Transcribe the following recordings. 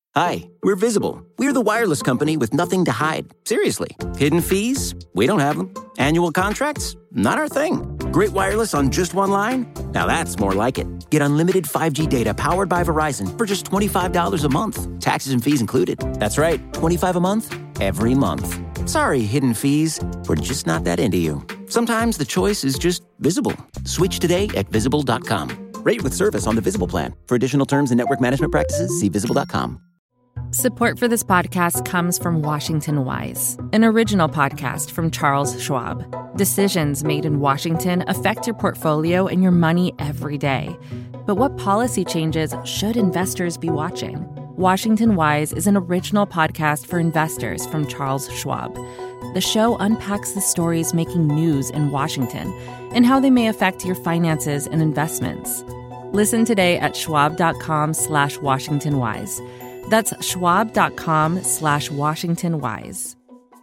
Hi, we're Visible. We're the wireless company with nothing to hide. Seriously. Hidden fees? We don't have them. Annual contracts? Not our thing. Great wireless on just one line? Now that's more like it. Get unlimited 5G data powered by Verizon for just $25 a month. Taxes and fees included. That's right, $25 a month, every month. Sorry, hidden fees. We're just not that into you. Sometimes the choice is just Visible. Switch today at Visible.com. Rate with service on the Visible plan. For additional terms and network management practices, see Visible.com. Support for this podcast comes from Washington Wise, an original podcast from Charles Schwab. Decisions made in Washington affect your portfolio and your money every day. But what policy changes should investors be watching? Washington Wise is an original podcast for investors from Charles Schwab. The show unpacks the stories making news in Washington and how they may affect your finances and investments. Listen today at schwab.com/WashingtonWise. That's schwab.com/WashingtonWise.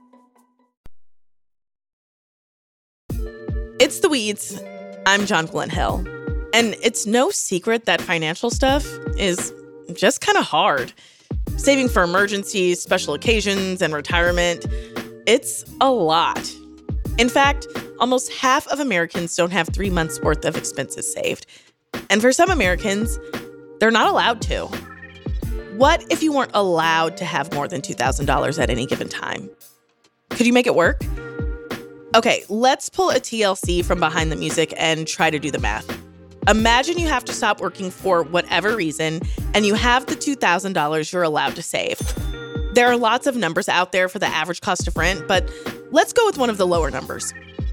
It's The Weeds. I'm Jonquilyn Hill. And it's no secret that financial stuff is just kind of hard. Saving for emergencies, special occasions, and retirement, it's a lot. In fact, almost half of Americans don't have 3 months' worth of expenses saved. And for some Americans, they're not allowed to. What if you weren't allowed to have more than $2,000 at any given time? Could you make it work? Okay, let's pull a TLC from behind the music and try to do the math. Imagine you have to stop working for whatever reason, and you have the $2,000 you're allowed to save. There are lots of numbers out there for the average cost of rent, but let's go with one of the lower numbers,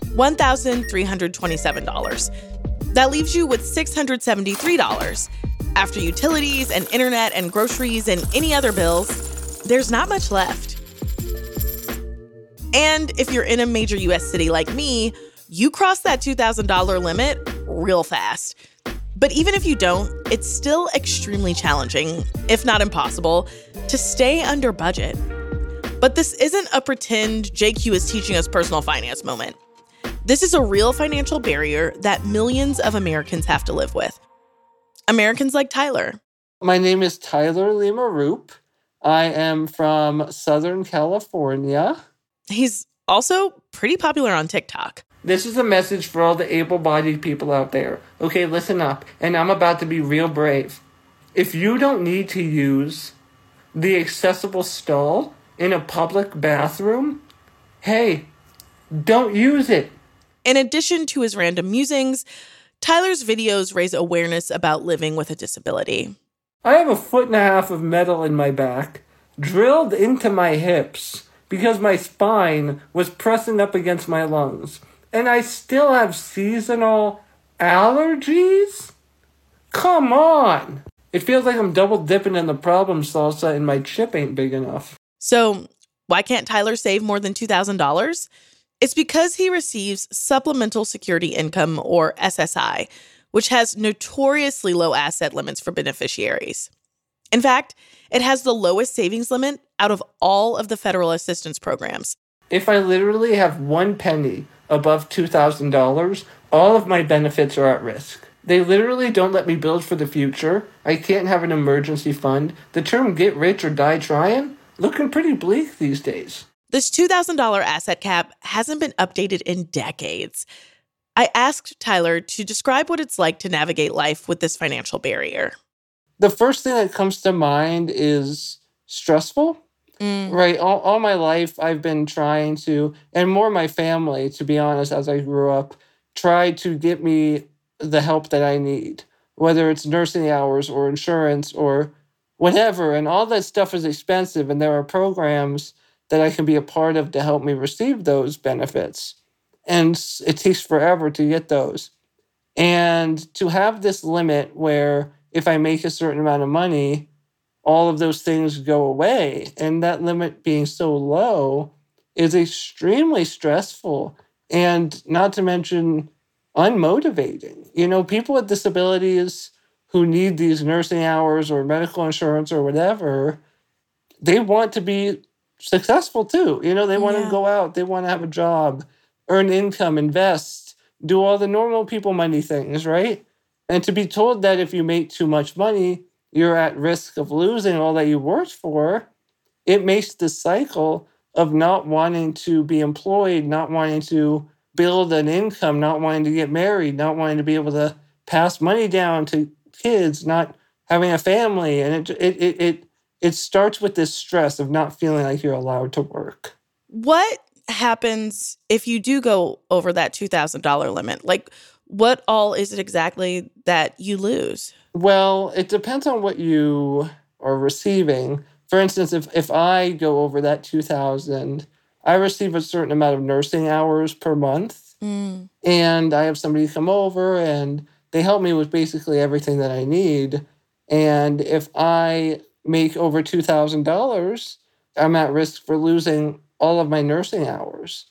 $1,327. That leaves you with $673. After utilities and internet and groceries and any other bills, there's not much left. And if you're in a major U.S. city like me, you cross that $2,000 limit real fast. But even if you don't, it's still extremely challenging, if not impossible, to stay under budget. But this isn't a pretend JQ is teaching us personal finance moment. This is a real financial barrier that millions of Americans have to live with. Americans like Tyler. My name is Tyler Lima Roop. I am from Southern California. He's also pretty popular on TikTok. This is a message for all the able-bodied people out there. Okay, listen up. And I'm about to be real brave. If you don't need to use the accessible stall in a public bathroom, hey, don't use it. In addition to his random musings, Tyler's videos raise awareness about living with a disability. I have 1.5 feet of metal in my back, drilled into my hips, because my spine was pressing up against my lungs. And I still have seasonal allergies? Come on! It feels like I'm double dipping in the problem salsa and my chip ain't big enough. So, why can't Tyler save more than $2,000? It's because he receives Supplemental Security Income, or SSI, which has notoriously low asset limits for beneficiaries. In fact, it has the lowest savings limit out of all of the federal assistance programs. If I literally have 1 penny above $2,000, all of my benefits are at risk. They literally don't let me build for the future. I can't have an emergency fund. The term get rich or die trying, looking pretty bleak these days. This $2,000 asset cap hasn't been updated in decades. I asked Tyler to describe what it's like to navigate life with this financial barrier. The first thing that comes to mind is stressful, right? All my life, I've been trying to, and more my family, to be honest, as I grew up, tried to get me the help that I need, whether it's nursing hours or insurance or whatever. And all that stuff is expensive, and there are programs that I can be a part of to help me receive those benefits. And it takes forever to get those. And to have this limit where if I make a certain amount of money, all of those things go away. And that limit being so low is extremely stressful and not to mention unmotivating. You know, people with disabilities who need these nursing hours or medical insurance or whatever, they want to be successful too. You know, they want to go out, they want to have a job, earn income, invest, do all the normal people money things, right? And to be told that if you make too much money, you're at risk of losing all that you worked for, it makes the cycle of not wanting to be employed, not wanting to build an income, not wanting to get married, not wanting to be able to pass money down to kids, not having a family. And it starts with this stress of not feeling like you're allowed to work. What happens if you do go over that $2,000 limit? Like, what all is it exactly that you lose? Well, it depends on what you are receiving. For instance, if I go over that $2,000, I receive a certain amount of nursing hours per month. And I have somebody come over and they help me with basically everything that I need. And if I make over $2,000, I'm at risk for losing all of my nursing hours.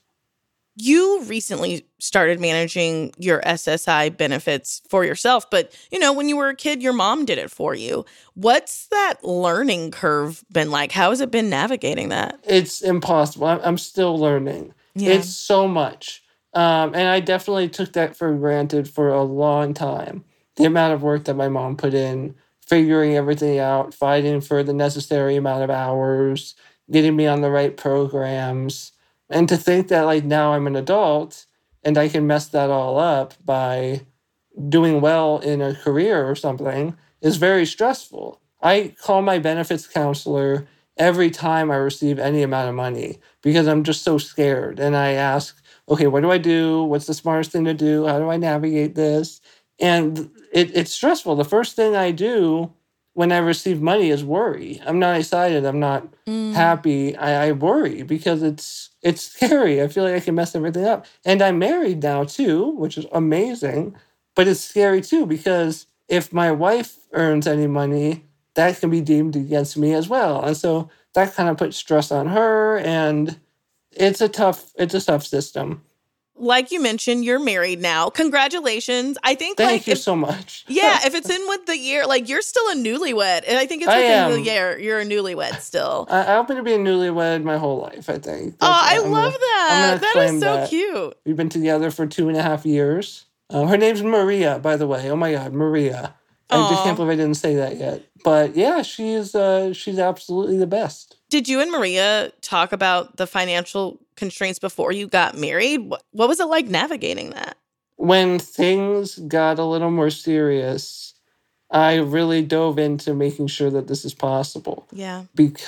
You recently started managing your SSI benefits for yourself, but, when you were a kid, your mom did it for you. What's that learning curve been like? How has it been navigating that? It's impossible. I'm still learning. Yeah. It's so much. And I definitely took that for granted for a long time. The amount of work that my mom put in, figuring everything out, fighting for the necessary amount of hours, getting me on the right programs. And to think that now I'm an adult and I can mess that all up by doing well in a career or something is very stressful. I call my benefits counselor every time I receive any amount of money because I'm just so scared. And I ask, okay, what do I do? What's the smartest thing to do? How do I navigate this? And it's stressful. The first thing I do when I receive money is worry. I'm not excited. I'm not happy. I worry because it's scary. I feel like I can mess everything up. And I'm married now too, which is amazing. But it's scary too because if my wife earns any money, that can be deemed against me as well. And so that kind of puts stress on her. And it's a tough system. Like you mentioned, you're married now. Congratulations. I think Thank you so much. Yeah, if it's in with the year, you're still a newlywed. And I think it's within the year, you're a newlywed still. I'm going to be a newlywed my whole life, I think. I love that. That is so cute. We've been together for 2.5 years. Her name's Maria, by the way. Oh my God, Maria. I just can't believe I didn't say that yet. But yeah, she's absolutely the best. Did you and Maria talk about the financial constraints before you got married? What was it like navigating that? When things got a little more serious, I really dove into making sure that this is possible. Yeah.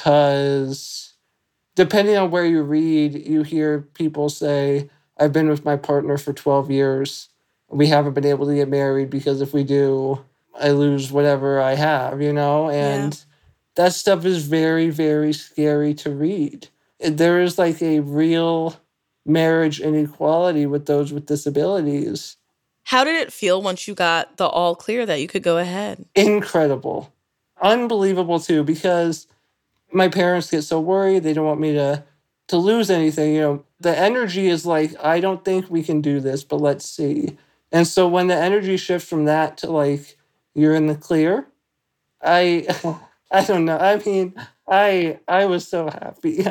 Because depending on where you read, you hear people say, I've been with my partner for 12 years. We haven't been able to get married because if we do, I lose whatever I have, And that stuff is very, very scary to read. There is a real marriage inequality with those with disabilities. How did it feel once you got the all clear that you could go ahead? Incredible. Unbelievable, too, because my parents get so worried. They don't want me to lose anything. The energy is I don't think we can do this, but let's see. And so when the energy shifts from that to you're in the clear, I don't know. I mean, I was so happy.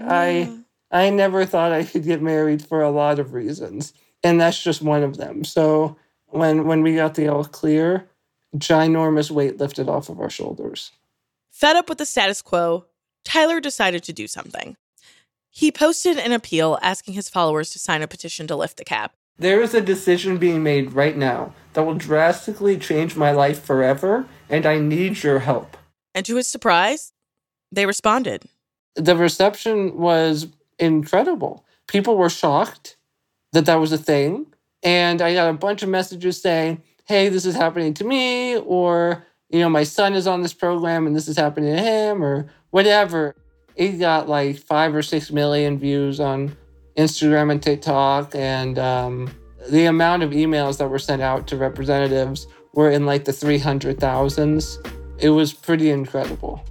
I never thought I could get married for a lot of reasons. And that's just one of them. So when we got the all clear, ginormous weight lifted off of our shoulders. Fed up with the status quo, Tyler decided to do something. He posted an appeal asking his followers to sign a petition to lift the cap. There is a decision being made right now that will drastically change my life forever, and I need your help. And to his surprise, they responded. The reception was incredible. People were shocked that was a thing. And I got a bunch of messages saying, hey, this is happening to me, or, my son is on this program and this is happening to him, or whatever. It got 5 or 6 million views on Instagram and TikTok. And the amount of emails that were sent out to representatives were in the 300,000s. It was pretty incredible.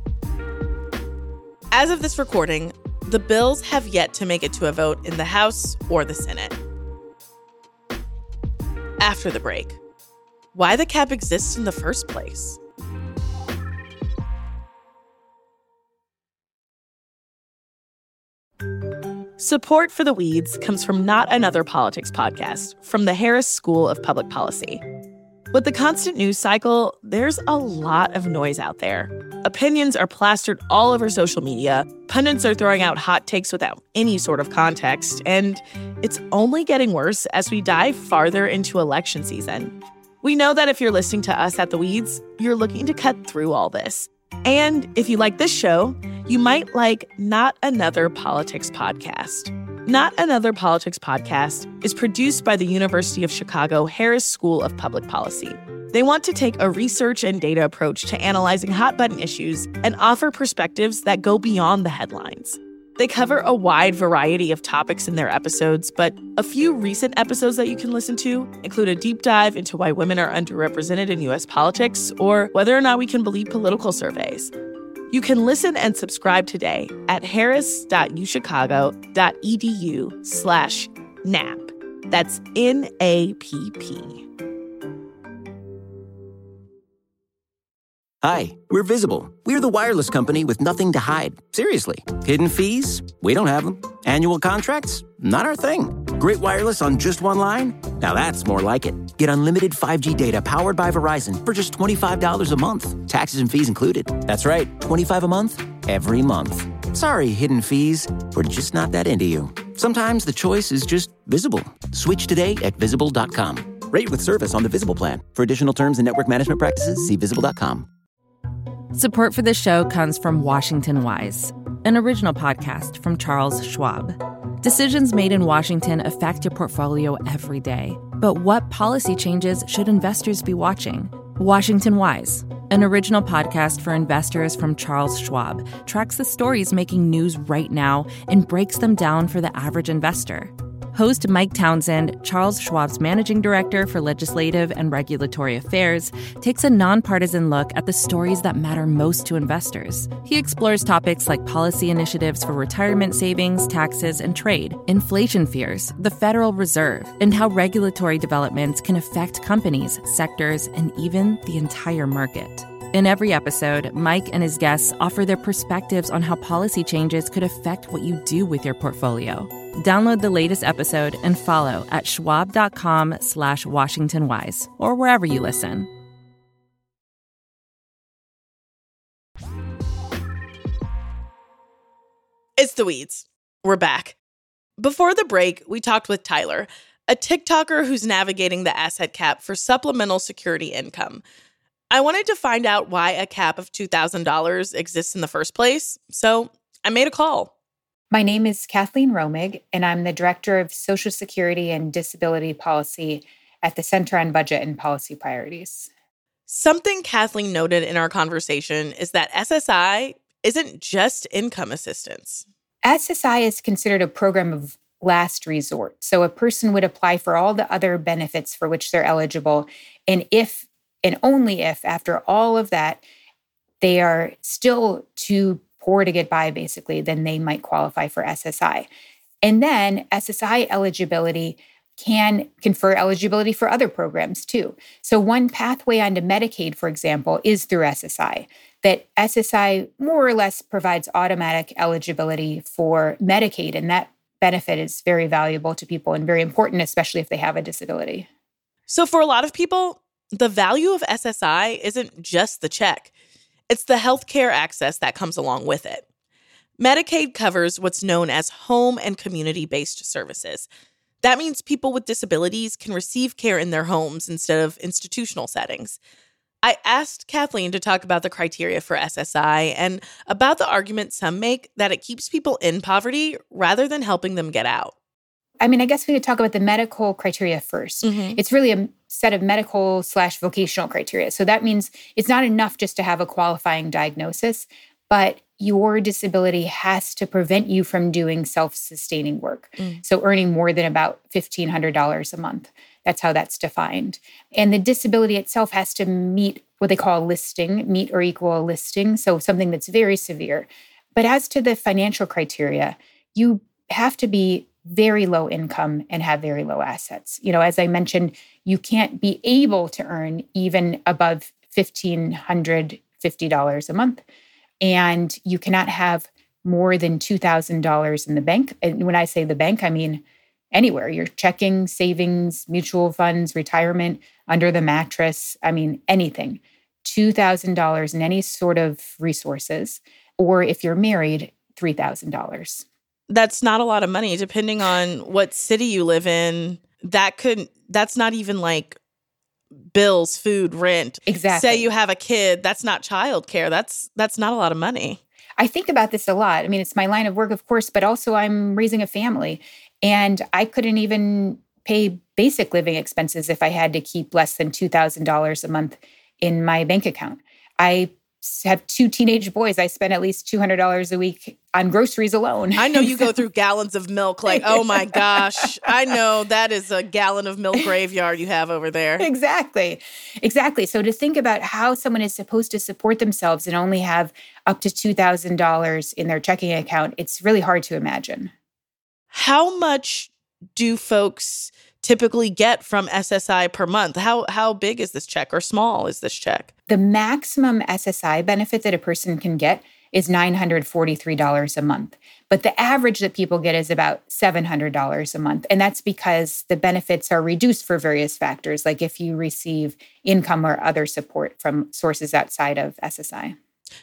As of this recording, the bills have yet to make it to a vote in the House or the Senate. After the break, why the cap exists in the first place. Support for The Weeds comes from Not Another Politics podcast from the Harris School of Public Policy. With the constant news cycle, there's a lot of noise out there. Opinions are plastered all over social media, pundits are throwing out hot takes without any sort of context, and it's only getting worse as we dive farther into election season. We know that if you're listening to us at The Weeds, you're looking to cut through all this. And if you like this show, you might like Not Another Politics Podcast. Not Another Politics Podcast is produced by the University of Chicago Harris School of Public Policy. They want to take a research and data approach to analyzing hot-button issues and offer perspectives that go beyond the headlines. They cover a wide variety of topics in their episodes, but a few recent episodes that you can listen to include a deep dive into why women are underrepresented in U.S. politics or whether or not we can believe political surveys. You can listen and subscribe today at harris.uchicago.edu/NAP. That's NAPP. Hi, we're Visible. We're the wireless company with nothing to hide. Seriously. Hidden fees? We don't have them. Annual contracts? Not our thing. Great wireless on just one line? Now that's more like it. Get unlimited 5G data powered by Verizon for just $25 a month. Taxes and fees included. That's right, $25 a month, every month. Sorry, hidden fees. We're just not that into you. Sometimes the choice is just Visible. Switch today at Visible.com. Rate with service on the Visible plan. For additional terms and network management practices, see Visible.com. Support for this show comes from Washington Wise, an original podcast from Charles Schwab. Decisions made in Washington affect your portfolio every day. But what policy changes should investors be watching? Washington Wise, an original podcast for investors from Charles Schwab, tracks the stories making news right now and breaks them down for the average investor. Host Mike Townsend, Charles Schwab's managing director for legislative and regulatory affairs, takes a nonpartisan look at the stories that matter most to investors. He explores topics like policy initiatives for retirement savings, taxes, and trade, inflation fears, the Federal Reserve, and how regulatory developments can affect companies, sectors, and even the entire market. In every episode, Mike and his guests offer their perspectives on how policy changes could affect what you do with your portfolio. Download the latest episode and follow at schwab.com/WashingtonWise or wherever you listen. It's The Weeds. We're back. Before the break, we talked with Tyler, a TikToker who's navigating the asset cap for supplemental security income. I wanted to find out why a cap of $2,000 exists in the first place, so I made a call. My name is Kathleen Romig, and I'm the Director of Social Security and Disability Policy at the Center on Budget and Policy Priorities. Something Kathleen noted in our conversation is that SSI isn't just income assistance. SSI is considered a program of last resort. So a person would apply for all the other benefits for which they're eligible, and if and only if, after all of that, they are still too poor to get by, basically, then they might qualify for SSI. And then SSI eligibility can confer eligibility for other programs too. So one pathway onto Medicaid, for example, is through SSI. That SSI more or less provides automatic eligibility for Medicaid, and that benefit is very valuable to people and very important, especially if they have a disability. So for a lot of people, the value of SSI isn't just the check. It's the healthcare access that comes along with it. Medicaid covers what's known as home and community-based services. That means people with disabilities can receive care in their homes instead of institutional settings. I asked Kathleen to talk about the criteria for SSI and about the argument some make that it keeps people in poverty rather than helping them get out. I mean, I guess we could talk about the medical criteria first. Mm-hmm. It's really a set of medical/vocational criteria. So that means it's not enough just to have a qualifying diagnosis, but your disability has to prevent you from doing self-sustaining work. So earning more than about $1,500 a month. That's how that's defined. And the disability itself has to meet what they call a listing, meet or equal a listing. So something that's very severe. But as to the financial criteria, you have to be very low income and have very low assets. You know, as I mentioned, you can't be able to earn even above $1,550 a month. And you cannot have more than $2,000 in the bank. And when I say the bank, I mean anywhere, your checking, savings, mutual funds, retirement, under the mattress. I mean, anything. $2,000 in any sort of resources. Or if you're married, $3,000. That's not a lot of money, depending on what city you live in. That's not even like bills, food, rent. Exactly. Say you have a kid, that's not childcare. That's not a lot of money. I think about this a lot. I mean, it's my line of work, of course, but also I'm raising a family. And I couldn't even pay basic living expenses if I had to keep less than $2,000 a month in my bank account. I have 2 teenage boys. I spend at least $200 a week on groceries alone. I know you go through gallons of milk like, oh my gosh, I know that is a gallon of milk graveyard you have over there. Exactly. So to think about how someone is supposed to support themselves and only have up to $2,000 in their checking account, it's really hard to imagine. How much do folks typically get from SSI per month? How big is this check or small is this check? The maximum SSI benefit that a person can get is $943 a month. But the average that people get is about $700 a month. And that's because the benefits are reduced for various factors, like if you receive income or other support from sources outside of SSI.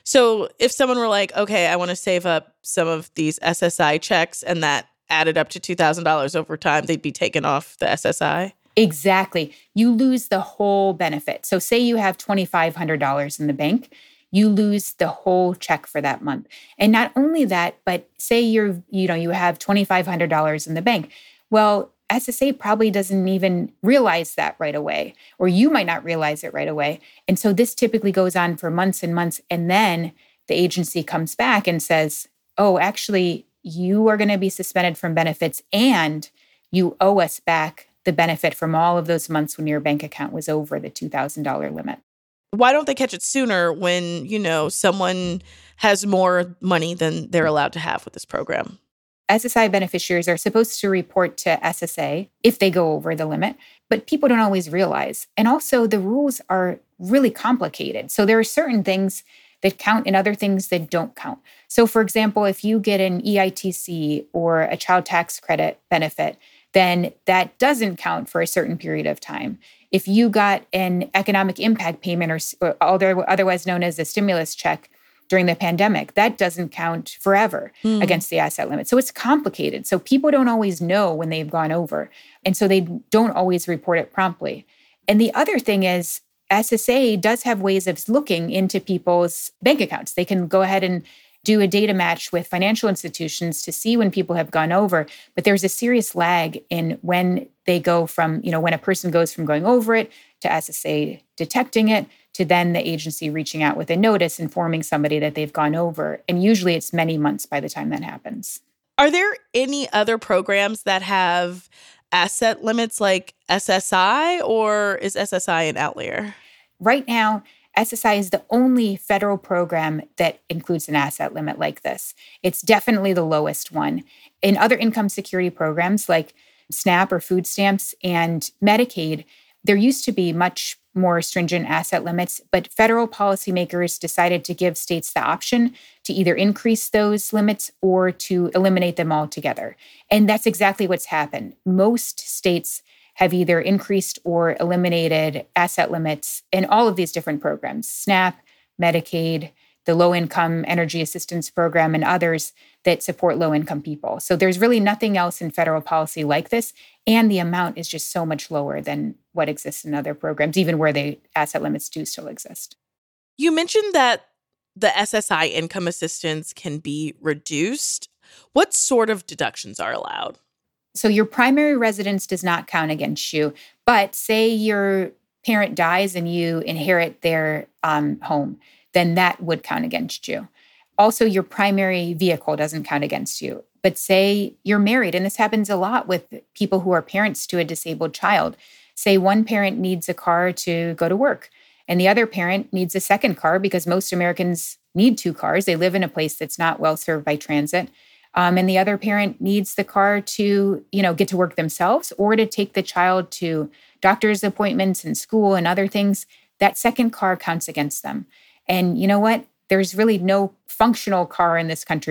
So if someone were like, okay, I want to save up some of these SSI checks and that added up to $2,000 over time, they'd be taken off the SSI? Exactly. You lose the whole benefit. So say you have $2,500 in the bank, you lose the whole check for that month. And not only that, but say you have $2,500 in the bank. Well, SSA probably doesn't even realize that right away, or you might not realize it right away. And so this typically goes on for months and months. And then the agency comes back and says, oh, actually, you are going to be suspended from benefits and you owe us back the benefit from all of those months when your bank account was over the $2,000 limit. Why don't they catch it sooner when, someone has more money than they're allowed to have with this program? SSI beneficiaries are supposed to report to SSA if they go over the limit, but people don't always realize. And also the rules are really complicated. So there are certain things that count and other things that don't count. So for example, if you get an EITC or a child tax credit benefit, then that doesn't count for a certain period of time. If you got an economic impact payment or otherwise known as a stimulus check during the pandemic, that doesn't count forever against the asset limit. So it's complicated. So people don't always know when they've gone over. And so they don't always report it promptly. And the other thing is SSA does have ways of looking into people's bank accounts. They can go ahead and do a data match with financial institutions to see when people have gone over. But there's a serious lag in when they go from, when a person goes from going over it to SSA detecting it to then the agency reaching out with a notice informing somebody that they've gone over. And usually it's many months by the time that happens. Are there any other programs that have asset limits like SSI, or is SSI an outlier? Right now, SSI is the only federal program that includes an asset limit like this. It's definitely the lowest one. In other income security programs like SNAP or food stamps and Medicaid, there used to be much more stringent asset limits, but federal policymakers decided to give states the option to either increase those limits or to eliminate them altogether. And that's exactly what's happened. Most states have either increased or eliminated asset limits in all of these different programs, SNAP, Medicaid, the Low-Income Energy Assistance Program, and others that support low-income people. So there's really nothing else in federal policy like this, and the amount is just so much lower than what exists in other programs, even where the asset limits do still exist. You mentioned that the SSI income assistance can be reduced. What sort of deductions are allowed? So your primary residence does not count against you, but say your parent dies and you inherit their home, then that would count against you. Also, your primary vehicle doesn't count against you. But say you're married, and this happens a lot with people who are parents to a disabled child. Say one parent needs a car to go to work, and the other parent needs a second car because most Americans need 2 cars. They live in a place that's not well served by transit. And the other parent needs the car to, get to work themselves or to take the child to doctor's appointments and school and other things. That second car counts against them. And you know what? There's really no functional car in this country that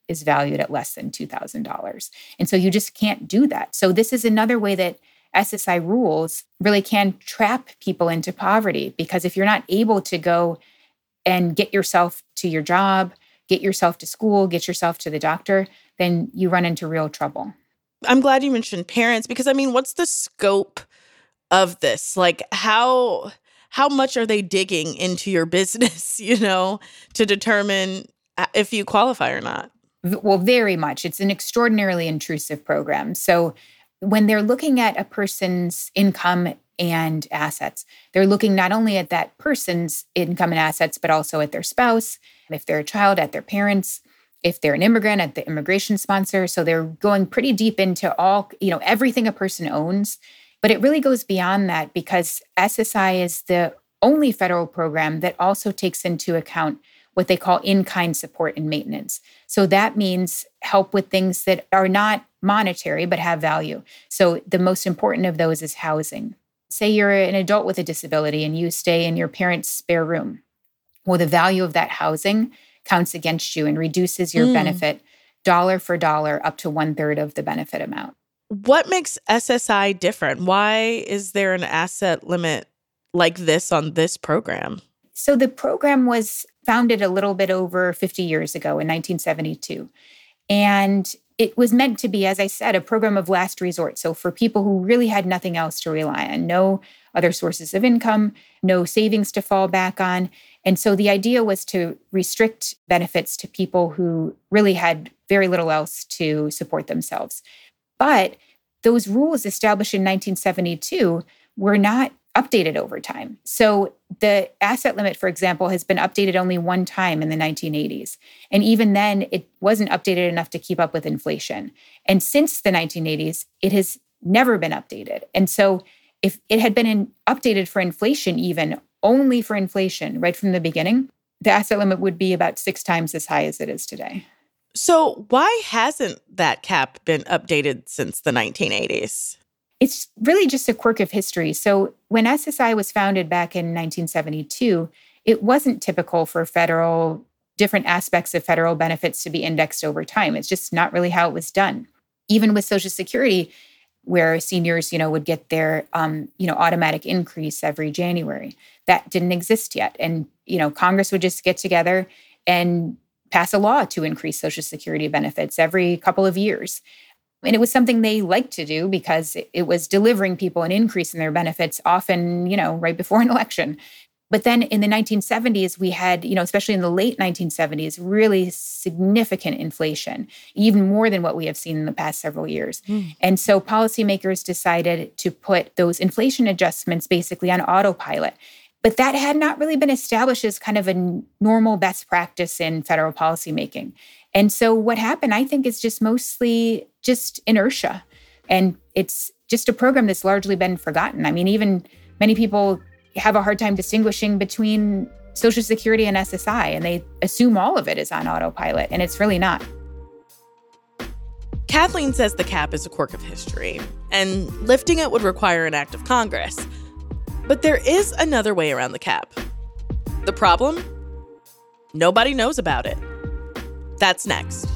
is valued at less than $2,000. And so you just can't do that. So this is another way that SSI rules really can trap people into poverty, because if you're not able to go and get yourself to your job, get yourself to school, get yourself to the doctor, then you run into real trouble. I'm glad you mentioned parents, because what's the scope of this? Like how much are they digging into your business, to determine if you qualify or not? Well, very much. It's an extraordinarily intrusive program. So when they're looking at a person's income and assets, they're looking not only at that person's income and assets, but also at their spouse, if they're a child, at their parents, if they're an immigrant, at the immigration sponsor. So they're going pretty deep into all, everything a person owns. But it really goes beyond that, because SSI is the only federal program that also takes into account what they call in-kind support and maintenance. So that means help with things that are not monetary but have value. So the most important of those is housing. Say you're an adult with a disability and you stay in your parents' spare room. Well, the value of that housing counts against you and reduces your benefit dollar for dollar up to 1/3 of the benefit amount. What makes SSI different? Why is there an asset limit like this on this program? So the program was founded a little bit over 50 years ago in 1972. And it was meant to be, as I said, a program of last resort. So for people who really had nothing else to rely on, no other sources of income, no savings to fall back on. And so the idea was to restrict benefits to people who really had very little else to support themselves. But those rules established in 1972 were not updated over time. So the asset limit, for example, has been updated only one time in the 1980s. And even then, it wasn't updated enough to keep up with inflation. And since the 1980s, it has never been updated. And so if it had been updated for inflation, even only for inflation right from the beginning, the asset limit would be about 6 times as high as it is today. So why hasn't that cap been updated since the 1980s? It's really just a quirk of history. So when SSI was founded back in 1972, it wasn't typical for different aspects of federal benefits to be indexed over time. It's just not really how it was done. Even with Social Security, where seniors, would get their, automatic increase every January, that didn't exist yet. And, Congress would just get together and pass a law to increase Social Security benefits every couple of years. And it was something they liked to do because it was delivering people an increase in their benefits, often, right before an election. But then in the 1970s, we had, especially in the late 1970s, really significant inflation, even more than what we have seen in the past several years. And so policymakers decided to put those inflation adjustments basically on autopilot. But that had not really been established as kind of a normal best practice in federal policymaking. And so what happened, I think, is just mostly just inertia. And it's just a program that's largely been forgotten. I mean, even many people have a hard time distinguishing between Social Security and SSI, and they assume all of it is on autopilot, and it's really not. Kathleen says the cap is a quirk of history, and lifting it would require an act of Congress. But there is another way around the cap. The problem? Nobody knows about it. That's next.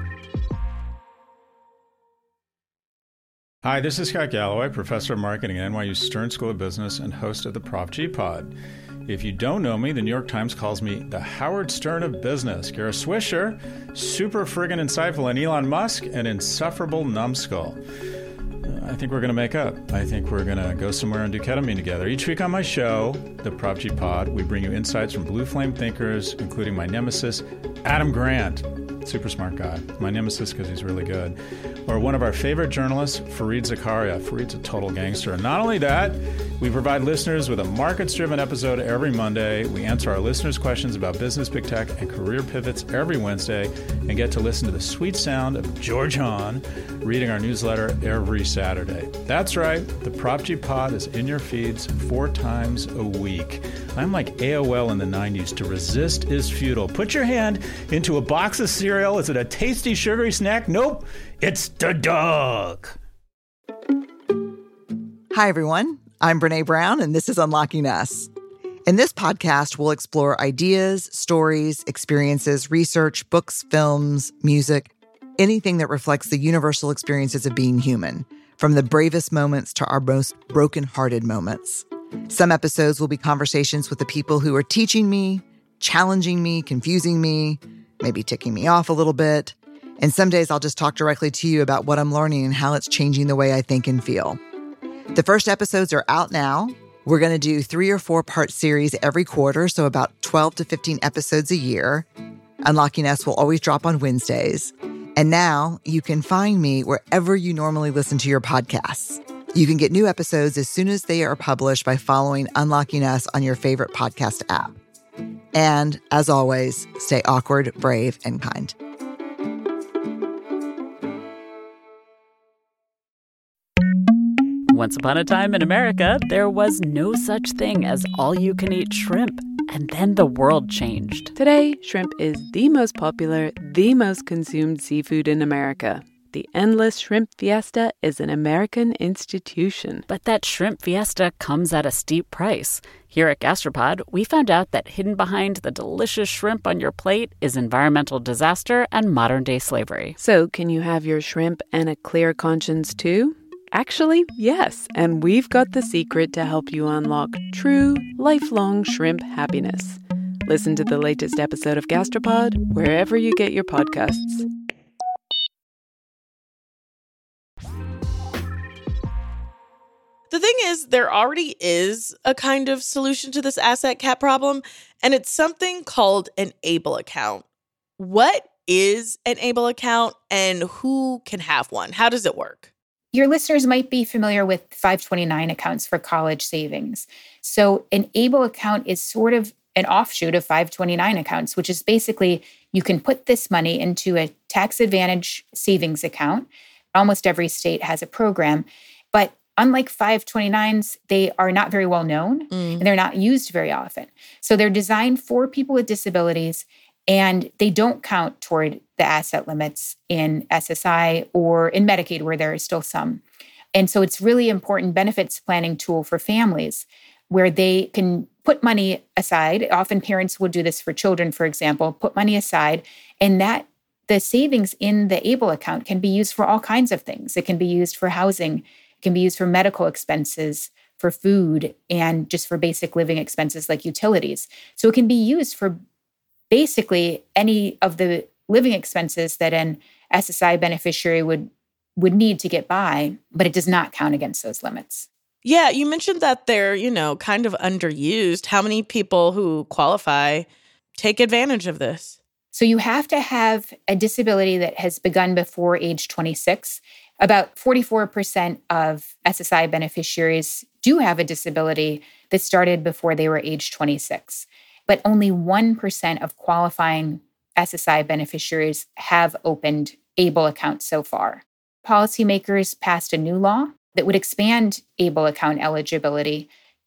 Hi, this is Scott Galloway, professor of marketing at NYU Stern School of Business and host of the Prop G Pod. If you don't know me, the New York Times calls me the Howard Stern of business. Kara Swisher, super friggin' insightful, and Elon Musk, an insufferable numbskull. I think we're going to make up. I think we're going to go somewhere and do ketamine together. Each week on my show, the Prop G Pod, we bring you insights from blue flame thinkers, including my nemesis, Adam Grant. Super smart guy. My nemesis because he's really good. Or one of our favorite journalists, Fareed Zakaria. Fareed's a total gangster. And not only that, we provide listeners with a markets-driven episode every Monday. We answer our listeners' questions about business, big tech, and career pivots every Wednesday, and get to listen to the sweet sound of George Hahn reading our newsletter every Saturday. That's right. The Prop G Pod is in your feeds 4 times a week. I'm like AOL in the 90s. To resist is futile. Put your hand into a box of cereal. Is it a tasty, sugary snack? Nope. It's the dog. Hi, everyone. I'm Brene Brown, and this is Unlocking Us. In this podcast, we'll explore ideas, stories, experiences, research, books, films, music, anything that reflects the universal experiences of being human, from the bravest moments to our most broken-hearted moments. Some episodes will be conversations with the people who are teaching me, challenging me, confusing me, maybe ticking me off a little bit. And some days I'll just talk directly to you about what I'm learning and how it's changing the way I think and feel. The first episodes are out now. We're going to do 3 or 4 part series every quarter, so about 12 to 15 episodes a year. Unlocking Us will always drop on Wednesdays. And now you can find me wherever you normally listen to your podcasts. You can get new episodes as soon as they are published by following Unlocking Us on your favorite podcast app. And as always, stay awkward, brave, and kind. Once upon a time in America, there was no such thing as all-you-can-eat shrimp. And then the world changed. Today, shrimp is the most popular, the most consumed seafood in America. The Endless Shrimp Fiesta is an American institution. But that shrimp fiesta comes at a steep price. Here at Gastropod, we found out that hidden behind the delicious shrimp on your plate is environmental disaster and modern-day slavery. So, can you have your shrimp and a clear conscience too? Actually, yes, and we've got the secret to help you unlock true, lifelong shrimp happiness. Listen to the latest episode of Gastropod wherever you get your podcasts. The thing is, there already is a kind of solution to this asset cap problem, and it's something called an ABLE account. What is an ABLE account, and who can have one? How does it work? Your listeners might be familiar with 529 accounts for college savings. So an ABLE account is sort of an offshoot of 529 accounts, which is basically you can put this money into a tax advantage savings account. Almost every state has a program. But unlike 529s, they are not very well known and they're not used very often. So they're designed for people with disabilities, and they don't count toward the asset limits in SSI or in Medicaid, where there are still some. And so it's really important benefits planning tool for families where they can put money aside. Often parents would do this for children, for example, put money aside, and that the savings in the ABLE account can be used for all kinds of things. It can be used for housing, it can be used for medical expenses, for food, and just for basic living expenses like utilities. So it can be used for basically any of the living expenses that an SSI beneficiary would need to get by, but it does not count against those limits. Yeah, you mentioned that they're, kind of underused. How many people who qualify take advantage of this? So you have to have a disability that has begun before age 26. About 44% of SSI beneficiaries do have a disability that started before they were age 26. But only 1% of qualifying SSI beneficiaries have opened ABLE accounts so far. Policymakers passed a new law that would expand ABLE account eligibility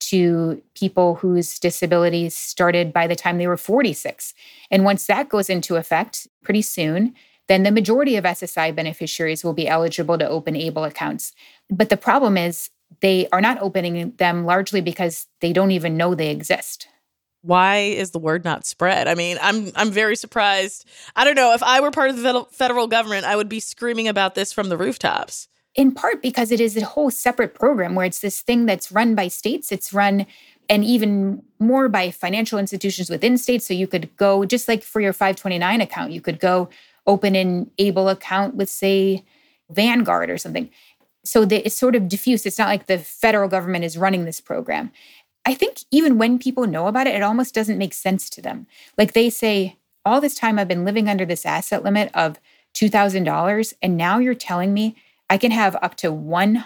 to people whose disabilities started by the time they were 46. And once that goes into effect pretty soon, then the majority of SSI beneficiaries will be eligible to open ABLE accounts. But the problem is they are not opening them largely because they don't even know they exist. Why is the word not spread? I mean, I'm very surprised. I don't know. If I were part of the federal government, I would be screaming about this from the rooftops. In part because it is a whole separate program where it's this thing that's run by states. It's run, and even more by financial institutions within states. So you could go, just like for your 529 account, you could go open an ABLE account with, say, Vanguard or something. So it's sort of diffuse. It's not like the federal government is running this program. I think even when people know about it, it almost doesn't make sense to them. Like they say, all this time I've been living under this asset limit of $2,000, and now you're telling me I can have up to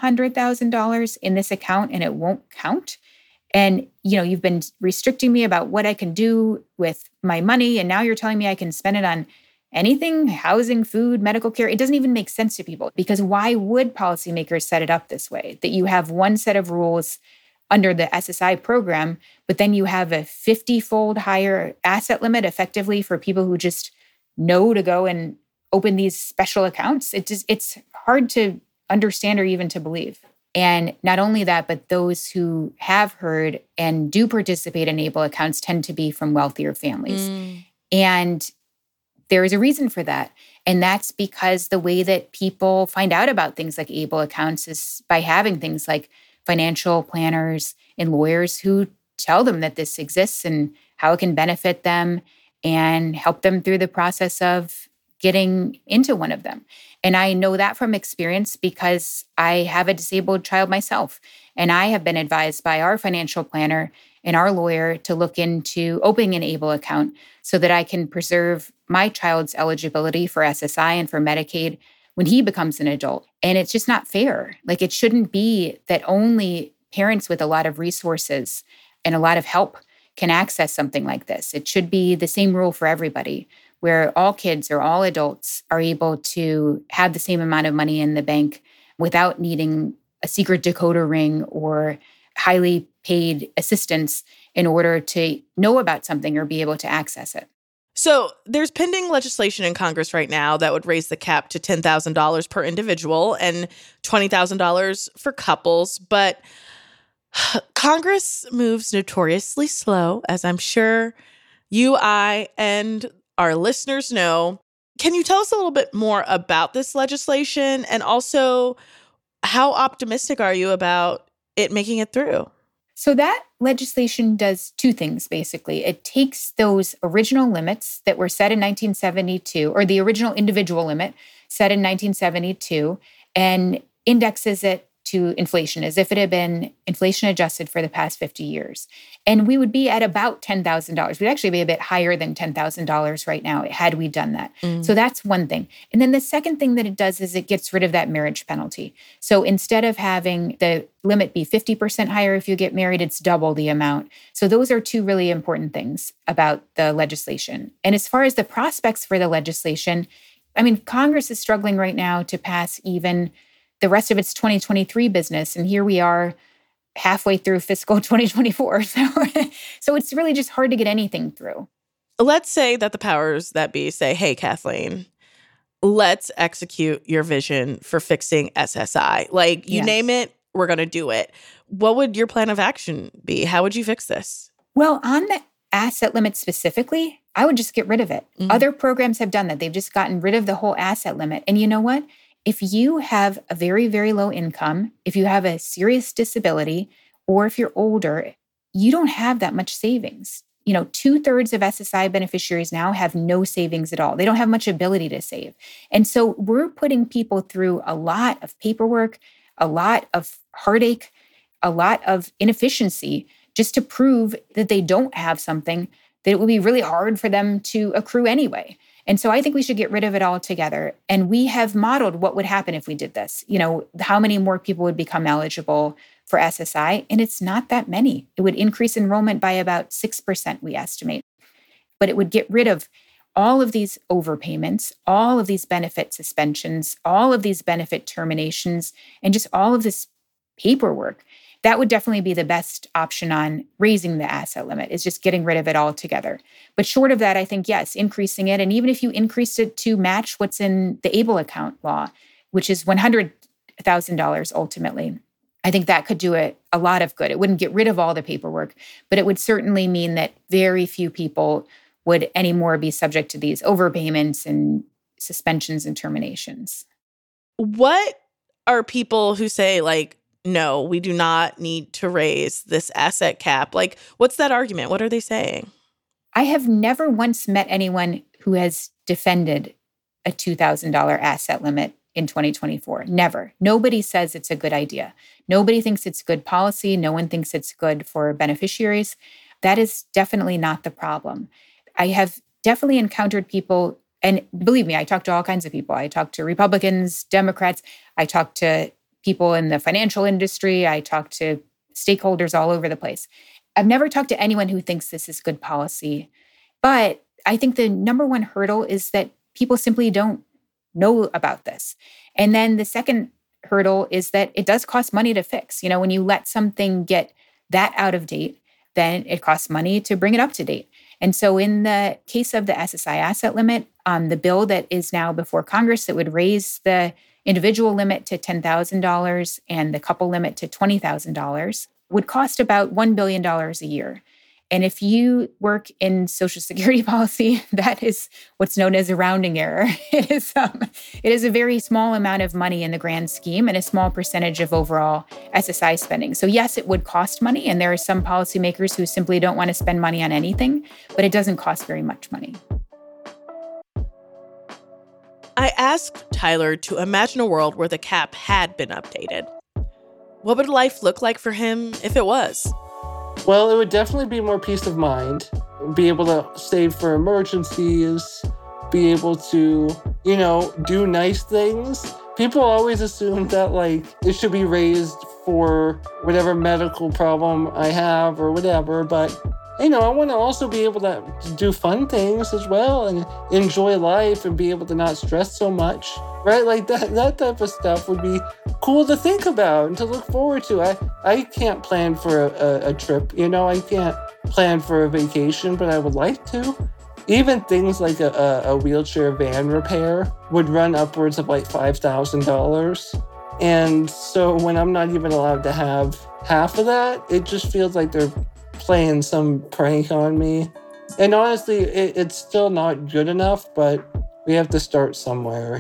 $100,000 in this account and it won't count? And, you've been restricting me about what I can do with my money, and now you're telling me I can spend it on anything, housing, food, medical care. It doesn't even make sense to people, because why would policymakers set it up this way? That you have one set of rules under the SSI program, but then you have a 50-fold higher asset limit effectively for people who just know to go and open these special accounts. It's hard to understand or even to believe. And not only that, but those who have heard and do participate in ABLE accounts tend to be from wealthier families. And there is a reason for that. And that's because the way that people find out about things like ABLE accounts is by having things like financial planners and lawyers who tell them that this exists and how it can benefit them and help them through the process of getting into one of them. And I know that from experience because I have a disabled child myself. And I have been advised by our financial planner and our lawyer to look into opening an ABLE account so that I can preserve my child's eligibility for SSI and for Medicaid when he becomes an adult. And it's just not fair. Like, it shouldn't be that only parents with a lot of resources and a lot of help can access something like this. It should be the same rule for everybody, where all kids or all adults are able to have the same amount of money in the bank without needing a secret decoder ring or highly paid assistance in order to know about something or be able to access it. So there's pending legislation in Congress right now that would raise the cap to $10,000 per individual and $20,000 for couples. But Congress moves notoriously slow, as I'm sure you, I, and our listeners know. Can you tell us a little bit more about this legislation? And also, how optimistic are you about it making it through? So that legislation does two things, basically. It takes those original limits that were set in 1972, or the original individual limit set in 1972, and indexes it to inflation as if it had been inflation adjusted for the past 50 years. And we would be at about $10,000. We'd actually be a bit higher than $10,000 right now had we done that. So that's one thing. And then the second thing that it does is it gets rid of that marriage penalty. So instead of having the limit be 50% higher if you get married, it's double the amount. So those are two really important things about the legislation. And as far as the prospects for the legislation, I mean, Congress is struggling right now to pass even the rest of its 2023 business. And here we are halfway through fiscal 2024. So it's really just hard to get anything through. Let's say that the powers that be say, hey, Kathleen, let's execute your vision for fixing SSI. Like, you name it, we're going to do it. What would your plan of action be? How would you fix this? Well, on the asset limit specifically, I would just get rid of it. Other programs have done that. They've just gotten rid of the whole asset limit. And you know what? If you have a very, very low income, if you have a serious disability, or if you're older, you don't have that much savings. 2/3 of SSI beneficiaries now have no savings at all. They don't have much ability to save. And so we're putting people through a lot of paperwork, a lot of heartache, a lot of inefficiency just to prove that they don't have something that it would be really hard for them to accrue anyway. And so I think we should get rid of it altogether. And we have modeled what would happen if we did this. How many more people would become eligible for SSI? And it's not that many. It would increase enrollment by about 6%, we estimate. But it would get rid of all of these overpayments, all of these benefit suspensions, all of these benefit terminations, and just all of this paperwork. That would definitely be the best option on raising the asset limit, is just getting rid of it altogether. But short of that, I think, yes, increasing it. And even if you increased it to match what's in the ABLE account law, which is $100,000 ultimately, I think that could do a lot of good. It wouldn't get rid of all the paperwork, but it would certainly mean that very few people would anymore be subject to these overpayments and suspensions and terminations. What are people who say, like, no, we do not need to raise this asset cap? Like, what's that argument? What are they saying? I have never once met anyone who has defended a $2,000 asset limit in 2024. Never. Nobody says it's a good idea. Nobody thinks it's good policy. No one thinks it's good for beneficiaries. That is definitely not the problem. I have definitely encountered people, and believe me, I talk to all kinds of people. I talk to Republicans, Democrats. I talk to people in the financial industry. I talk to stakeholders all over the place. I've never talked to anyone who thinks this is good policy. But I think the number one hurdle is that people simply don't know about this. And then the second hurdle is that it does cost money to fix. When you let something get that out of date, then it costs money to bring it up to date. And so in the case of the SSI asset limit, the bill that is now before Congress that would raise the individual limit to $10,000 and the couple limit to $20,000 would cost about $1 billion a year. And if you work in Social Security policy, that is what's known as a rounding error. It is a very small amount of money in the grand scheme and a small percentage of overall SSI spending. So yes, it would cost money. And there are some policymakers who simply don't want to spend money on anything, but it doesn't cost very much money. I asked Tyler to imagine a world where the cap had been updated. What would life look like for him if it was? Well, it would definitely be more peace of mind, be able to save for emergencies, be able to, do nice things. People always assume that, it should be raised for whatever medical problem I have or whatever. But, I want to also be able to do fun things as well and enjoy life and be able to not stress so much, right? Like that type of stuff would be cool to think about and to look forward to. I can't plan for a trip, I can't plan for a vacation, but I would like to. Even things like a wheelchair van repair would run upwards of $5,000. And so when I'm not even allowed to have half of that, it just feels like they're playing some prank on me. And honestly, it's still not good enough, but we have to start somewhere,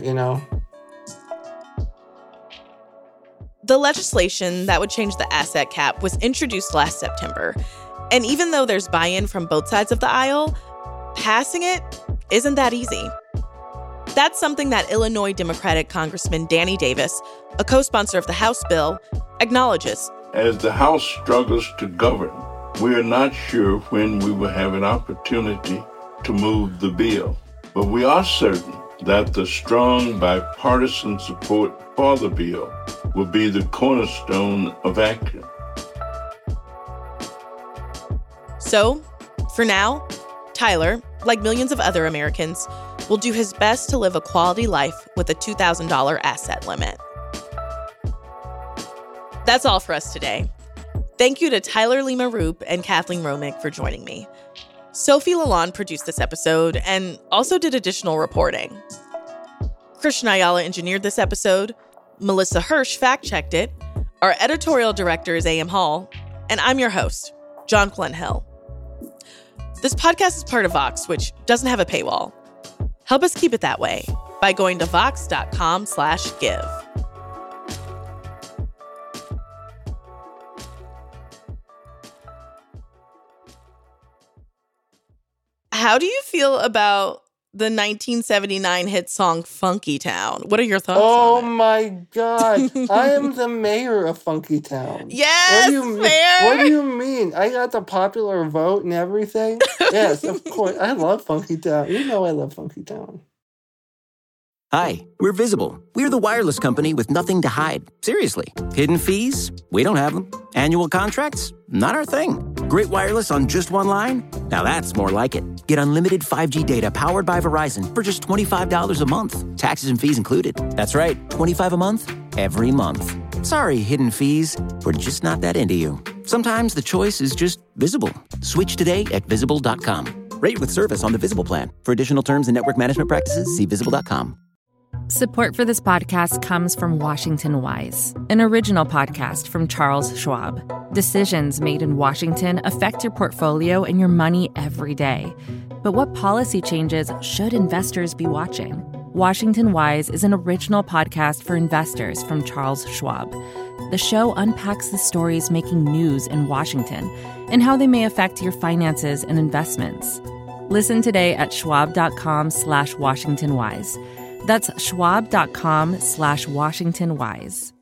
The legislation that would change the asset cap was introduced last September. And even though there's buy-in from both sides of the aisle, passing it isn't that easy. That's something that Illinois Democratic Congressman Danny Davis, a co-sponsor of the House bill, acknowledges. As the House struggles to govern, we are not sure when we will have an opportunity to move the bill. But we are certain that the strong bipartisan support for the bill will be the cornerstone of action. So, for now, Tyler, like millions of other Americans, will do his best to live a quality life with a $2,000 asset limit. That's all for us today. Thank you to Tyler Lima Roop and Kathleen Romick for joining me. Sophie Lalonde produced this episode and also did additional reporting. Christian Ayala engineered this episode. Melissa Hirsch fact-checked it. Our editorial director is A.M. Hall. And I'm your host, Jonquilyn Hill. This podcast is part of Vox, which doesn't have a paywall. Help us keep it that way by going to vox.com/give. How do you feel about the 1979 hit song Funky Town? What are your thoughts on it? Oh my God. I am the mayor of Funky Town. Yes, What do you mean? I got the popular vote and everything? Yes, of course. I love Funky Town. You know I love Funky Town. Hi, we're Visible. We're the wireless company with nothing to hide. Seriously. Hidden fees? We don't have them. Annual contracts? Not our thing. Great wireless on just one line? Now that's more like it. Get unlimited 5G data powered by Verizon for just $25 a month. Taxes and fees included. That's right, $25 a month, every month. Sorry, hidden fees. We're just not that into you. Sometimes the choice is just Visible. Switch today at Visible.com. Rate with service on the Visible plan. For additional terms and network management practices, see Visible.com. Support for this podcast comes from Washington Wise, an original podcast from Charles Schwab. Decisions made in Washington affect your portfolio and your money every day. But what policy changes should investors be watching? Washington Wise is an original podcast for investors from Charles Schwab. The show unpacks the stories making news in Washington and how they may affect your finances and investments. Listen today at schwab.com/WashingtonWise. That's schwab.com/WashingtonWise.